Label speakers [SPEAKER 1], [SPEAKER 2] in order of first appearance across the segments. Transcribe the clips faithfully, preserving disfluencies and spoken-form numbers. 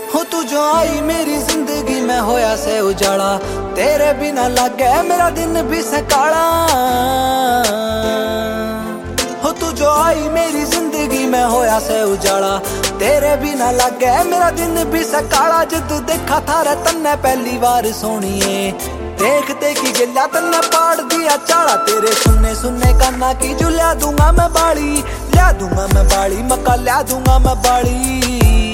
[SPEAKER 1] हो तू जो आई मेरी जिंदगी में होया से उजाला, तेरे बिना लागे मेरा दिन भी सकाला। हो तू जो आई मेरी जिंदगी में होया से उजाला, तेरे बिना लागे मेरा दिन भी सकाला। जद देखा थारे तन्ने पहली बार सोनिए, देखते की गिला तन्ने पाड़ दिया चाला। तेरे सुनने सुनने काना की जो ल्या दूंगा मैं बाड़ी, ल्या दूंगा मैं बाड़ी, मक्का ल्या दूंगा मैं बाड़ी।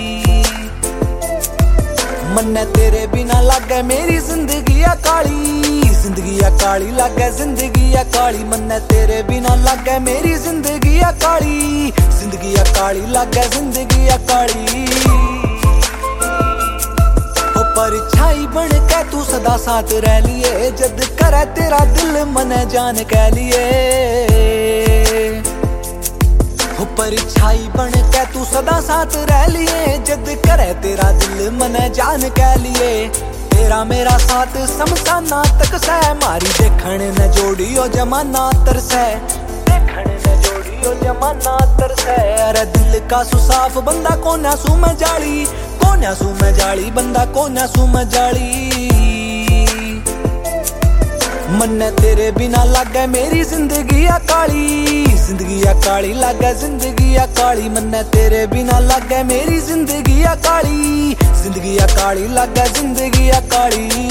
[SPEAKER 1] मन्ने तेरे बिना लागे मेरी जिंदगी आ काली, जिंदगी आ काली लागे जिंदगी आ काली। मन्ने तेरे बिना लागे मेरी जिंदगी आ काली, जिंदगी आ काली लागे जिंदगी आ काली। हो परछाई बन के तू सदा साथ रह लिए, जद करे तेरा दिल मने जान कह लिए। हो परछाई बन के तू सदा साथ रह लिए, जद करे तेरा दिल मने जान कह लिए। तेरा मेरा साथ समसाना तक से, मारी देखण न जोड़ियो जमाना तरसे, देखण न जोड़ियो जमाना तरसे। अरे दिल का सुसाफ बंदा कोन्या सू में जाली, कोन्या सू में जाली बंदा कोन्या सू में जाली। मन्ने तेरे बिना लागे मेरी जिंदगी आ काली, जिंदगी आ काली लागे जिंदगी आ काली। मन्ने तेरे बिना लागे मेरी जिंदगी आ काली, जिंदगी आ काली लागे जिंदगी आ काली।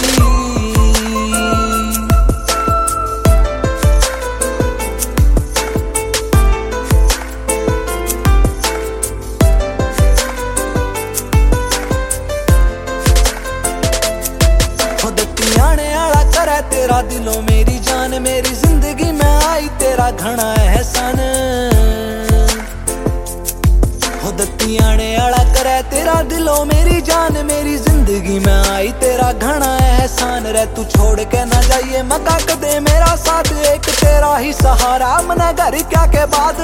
[SPEAKER 1] तेरा दिलों मेरी जान, मेरी जिंदगी में आई तेरा घना एहसान। हो दत्ती आने आला करे तेरा दिलों मेरी जान, मेरी जिंदगी में आई तेरा घना एहसान। रे तू छोड़ के ना जाइए मका कदे मेरा साथ, एक तेरा ही सहारा मना घर क्या के बाद।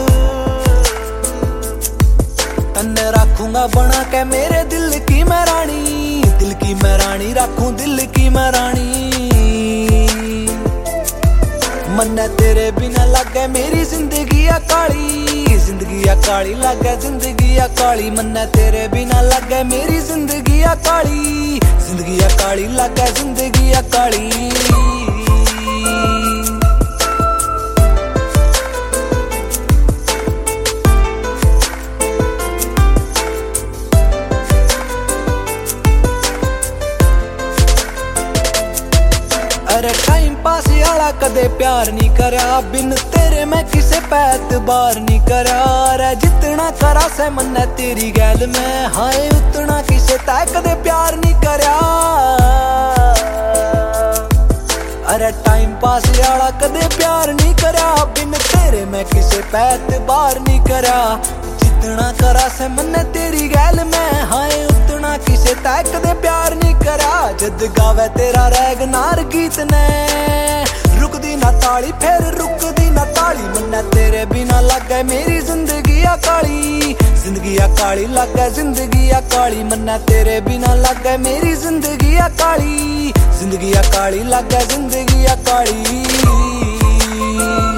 [SPEAKER 1] तन्ने रखूंगा बना के मेरे दिल की मैं रानी, दिल की मैं रानी रखूं दिल की मैं रानी। मन्ने तेरे बिना लागे मेरी जिंदगी आ काली, जिंदगी आ काली लागे जिंदगी आ काली। मन्ने तेरे बिना लागे मेरी जिंदगी आ काली, जिंदगी आ काली लागे जिंदगी आ काली। अरे टाइम पास आला कदे प्यार नहीं करया, बिन तेरे मैं किसे पैत बार नहीं करया। अरे जितना करा से मन्ने तेरी गैल में, हाय उतना किसे तय कदे प्यार नहीं करया। अरे टाइम पास आला कदे प्यार नहीं करया, बिन तेरे मैं किसे पैत बार नहीं करया। जितना करा से मन्ने तेरी गैल में, हाय उतना किसे तय कदे प्यार नहीं करा। जद गावे तेरा रैगनार गीत ने, रुकदी ना ताली फिर रुकदी ना ताली। मन्ने तेरे बिना लागे मेरी जिंदगी आ काली, जिंदगी आ काली लागे जिंदगी आ काली। मन्ने तेरे बिना लागे मेरी जिंदगी आ काली, जिंदगी आ काली लागे जिंदगी आ काली।